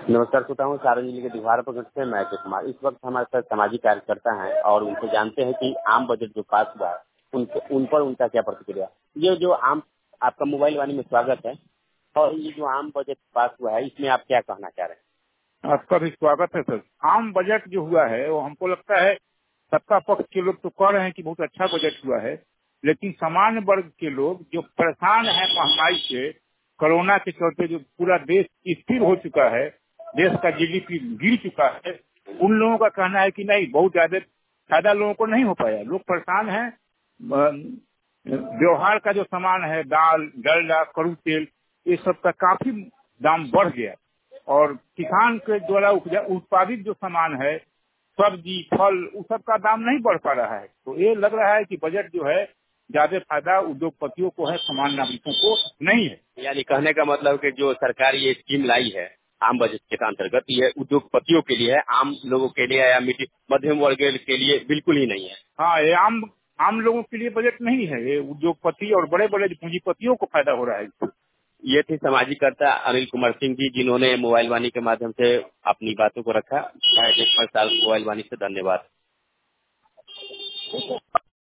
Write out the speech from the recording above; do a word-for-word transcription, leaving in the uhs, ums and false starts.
नमस्कार, श्रोताओं, सारण जिले के दिघवारा प्रखंड से मैं अजय कुमार। इस वक्त हमारे साथ सामाजिक कार्यकर्ता हैं और उनसे जानते हैं कि आम बजट जो पास हुआ है उन, उन पर उनका क्या प्रतिक्रिया। ये जो आम आपका मोबाइल वाणी में स्वागत है और ये जो आम बजट पास हुआ है इसमें आप क्या कहना चाह रहे हैं? आपका भी स्वागत है सर। आम बजट जो हुआ है वो हमको लगता है सत्ता पक्ष के लोग तो कह रहे हैं कि बहुत अच्छा बजट हुआ है, लेकिन सामान्य वर्ग के लोग जो परेशान है महंगाई से, कोरोना के चलते जो पूरा देश स्थिर हो चुका है, देश का जीडीपी गिर चुका है, उन लोगों का कहना है कि नहीं, बहुत ज्यादा फायदा लोगों को नहीं हो पाया। लोग परेशान हैं। व्यवहार का जो सामान है, दाल, डलडा, कड़ू तेल, ये सब का काफी दाम बढ़ गया और किसान के द्वारा उत्पादित जो सामान है, सब्जी, फल, उस सब का दाम नहीं बढ़ पा रहा है। तो ये लग रहा है कि बजट जो है ज्यादा फायदा उद्योगपतियों को है, सामान्य नागरिकों को नहीं है। यानी कहने का मतलब कि जो सरकार ये स्कीम लाई है आम बजट के अंतर्गत, ये उद्योगपतियों के लिए है, आम लोगों के लिए या मध्यम वर्ग के लिए बिल्कुल ही नहीं है। हाँ, ये आम आम लोगों के लिए बजट नहीं है, ये उद्योगपति और बड़े बड़े पूंजीपतियों को फायदा हो रहा है। ये थे सामाजिक कर्ता अनिल कुमार सिंह जी, जिन्होंने मोबाइल वाणी के माध्यम से अपनी बातों को रखा। मोबाइल वाणी से धन्यवाद।